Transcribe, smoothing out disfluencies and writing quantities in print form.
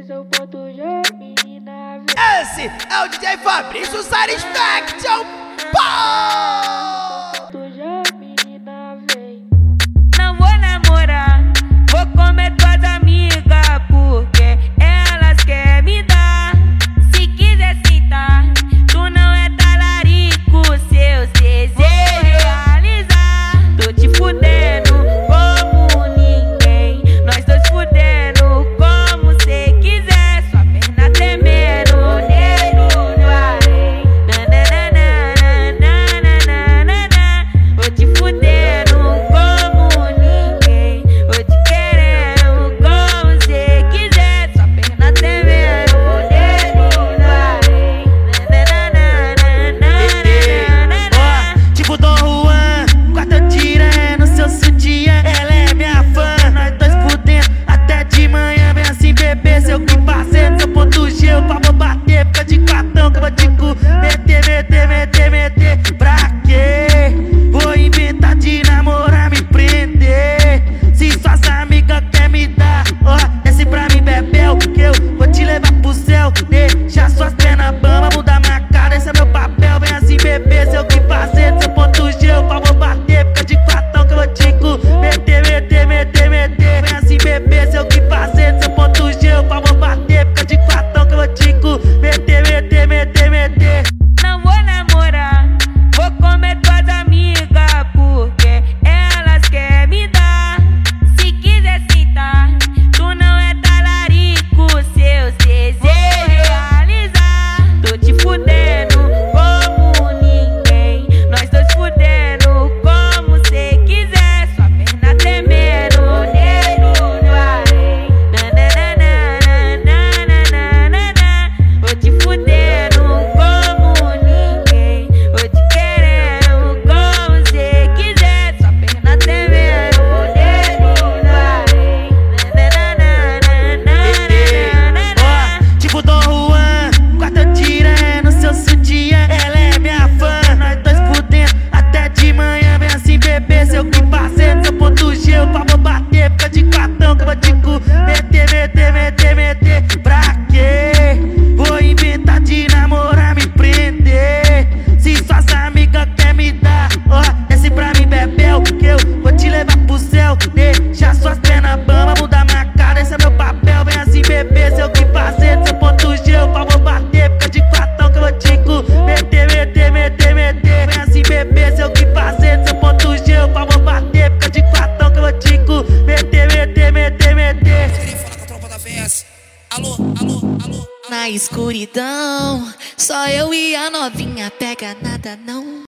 bebê, seu ponto G, menina vem. Esse é o DJ Fabrício Satisfaction. Ponto G, menina vem. Não vou namorar, vou comer tuas amigas, porque elas querem me dar. Se quiser sentar, tu não é talarico, seus desejos realizar. Tô te fudendo como ninguém, nós dois fudendo como cê quiser. Sua perna tremendo, negro no arém. Nananana, vou te fudendo como ninguém, vou te querendo como cê quiser. Sua perna tremendo, negro no arém. Tipo Dom Juan, quarta tirando seu sutiã. Ela é minha fã, nós dois fudendo até de manhã. Vem assim, bebê, seu que parceiro, seu ponto G, eu vou bater. Fica de cartão que eu vou te meter. Pra quê? Vou inventar de namorar, me prender. Se suas amigas quer me dar, ó, desce pra mim, bebel, que eu vou te levar pro céu. Deixa suas pernas bamba, mudar minha cara, esse é meu papel. Vem assim, bebê, seu que parceiro, seu ponto G, eu vou bater. Fica de cartão que eu vou te meter. Vem assim, bebê, seu que parceiro, seu ponto G, eu vou bater. Fica de cartão que eu vou te meter. Não vou namorar, vou comer tuas amigas, porque elas querem me dar. Se quiser sentar, tu não é talarico, seus desejos realizar. Tô te fudendo como ninguém, nós dois fudendo como cê quiser. Sua perna tremendo, negro no arém. Nananana, vou te fudendo como ninguém, vou te querendo como cê quiser. Sua perna tremendo, negro no arém. Tipo Dom Juan, quarta tirando seu sutiã. Ela é minha fã, nós dois fudendo até de manhã. Vem assim, bebê, seu que parceiro, seu ponto G, eu vou bater. Fica de cartão que eu vou te meter. Pra quê? Vou inventar de namorar, me prender. Se suas amigas quer me dar, ó, desce pra mim, bebel, que eu vou te levar pro céu. Deixa suas pernas bamba, mudar minha cara, esse é meu papel. Vem assim, bebê, seu que parceiro, seu ponto G, eu vou bater. Fica de cartão que eu vou te meter. Vem assim, bebê, seu que parceiro, seu ponto G, eu vou bater. Fica de cartão que eu vou te meter. Fala com a tropa da VS. Alô. Na escuridão, só eu e a novinha, pega nada não.